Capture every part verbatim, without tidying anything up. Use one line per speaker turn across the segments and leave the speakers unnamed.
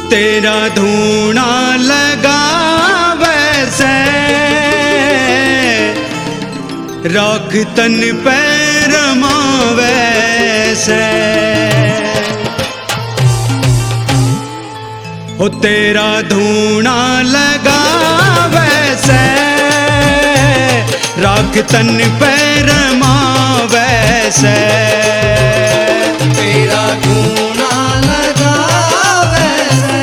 तेरा धूना लगा वैसे राख तन पैर वैसे हो तेरा धूना लगा वैसे राख तन पैर वैसे
तेरा धूना लगा वैसे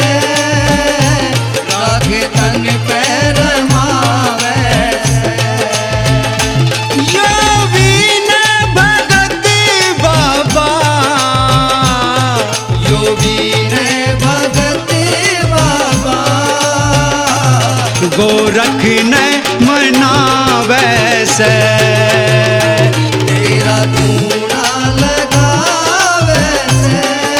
राख तन पैर वैसे
यो वीन भगत बाबा
यो वीन भगत बाबा
गोरख ने मना वैसे
तेरा धूना लगा वैसे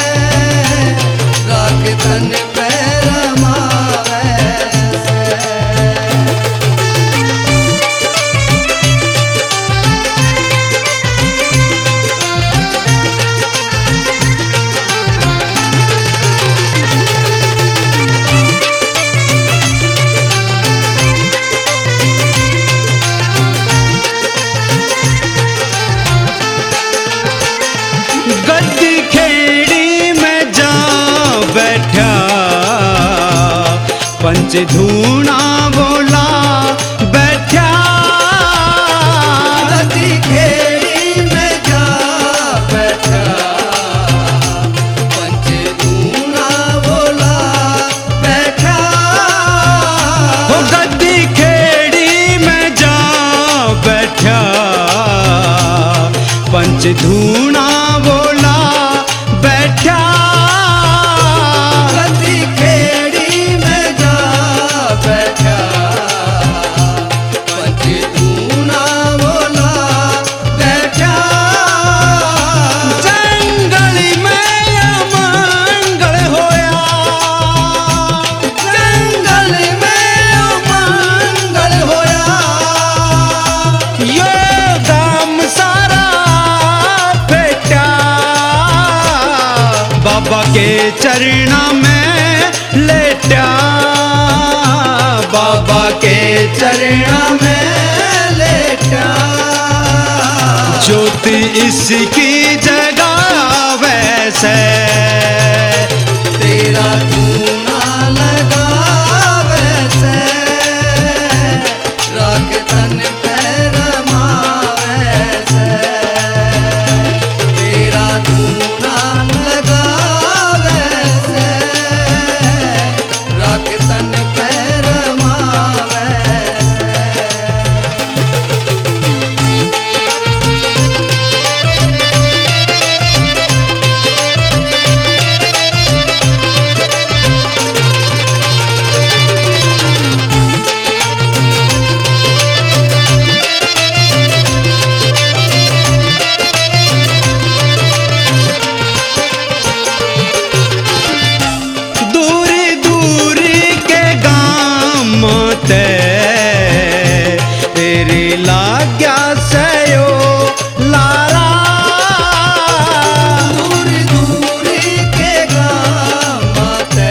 राख तन पैर वैसे
गद्दी खेड़ी में जा बैठा पंच धूना बोला बैठा
गद्दी खेड़ी में जा बैठा पंच धूना बोला बैठा
हो गद्दी खेड़ी में जा बैठा पंच धूना बोला बैठा
गद्दी खेड़ी में जा बैठा पंच धूना बोला बैठा
जंगल में अमंगल होया
जंगल में अमंगल होया
यो दाम सारा फेटा बाबा के चरणा में लेटा बाबा के चरणा में
लेटा
ज्योति इसकी जगह वैसे
तेरा धूना लगा वैसे राख तन पैर वैसे तेरा धूना लगा वैसे राख तन पैर वैसे
दूरी दूरी के गाम ते तेरी लाग्या सयो लारा
दूरी दूरी के गाम ते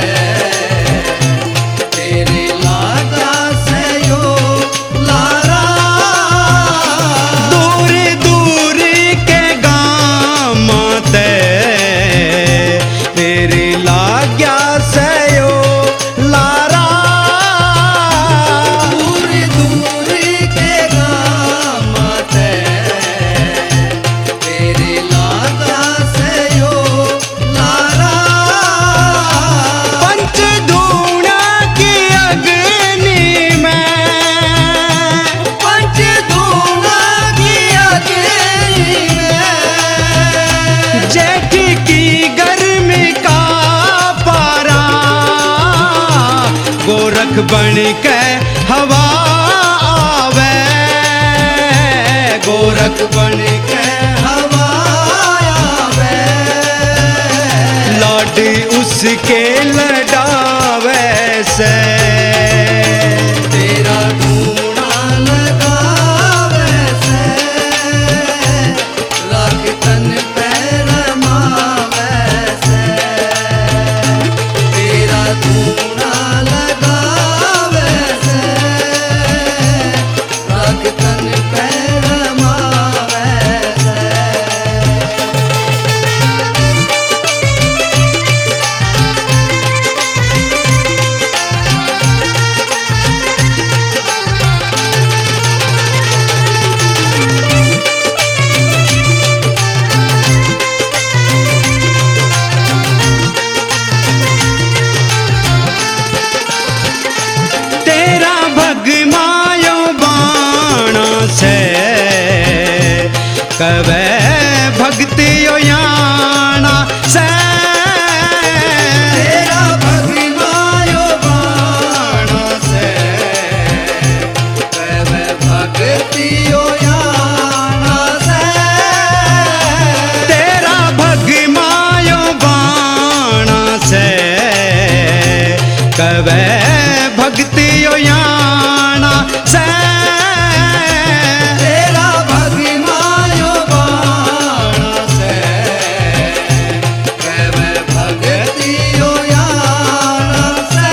तेरे लागा सयो लारा
दूरी दूरी के गाम ते तेरी लाग्या सयो लारा
दूरी दूरी के गाम ते तेरे लागा सयो लारा
पंच धूना की अग्नि में
पंच धूना की अग्नि में
जेठ की गर्मी का पारा गोरख बन के हवा आवे गोरख बन के
हवा आवे
लाडी उसके लडावे से
तेरा धूना लगा वैसे राख तन पैर वैसे तेरा
कवै भक्ति याना से
तेरा भगमायो बाणा से कवै भक्तियो याना से
तेरा भगमायो बाणा से कवै भक्ति याना से
तेरा भगमायो बाणा से कवै भक्तियो याना से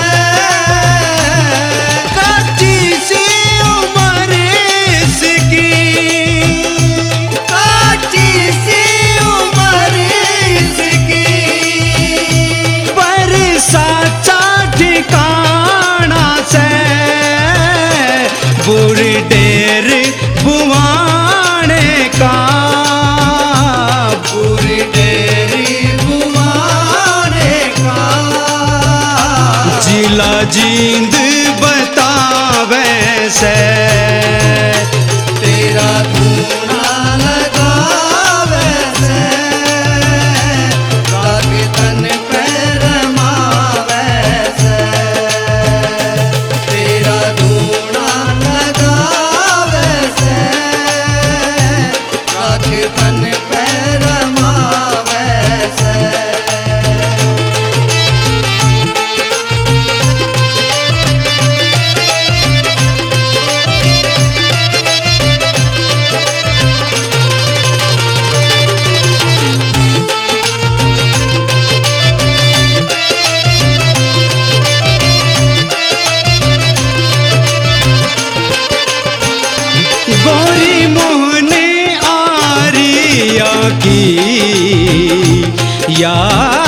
कच्ची सी उम्र इसकी
काटी सी उम्र इसकी
पर साचा ठिकाना से बुरी डेर बुआने का
पूरी डेरी बुआने का
जिला जींद बतावे से
तेरा धूना लगावे से राग तन पे रमावे से तेरा धूना लगावे से राग तन पे रमावे से
गोरी मोहने आरिया की या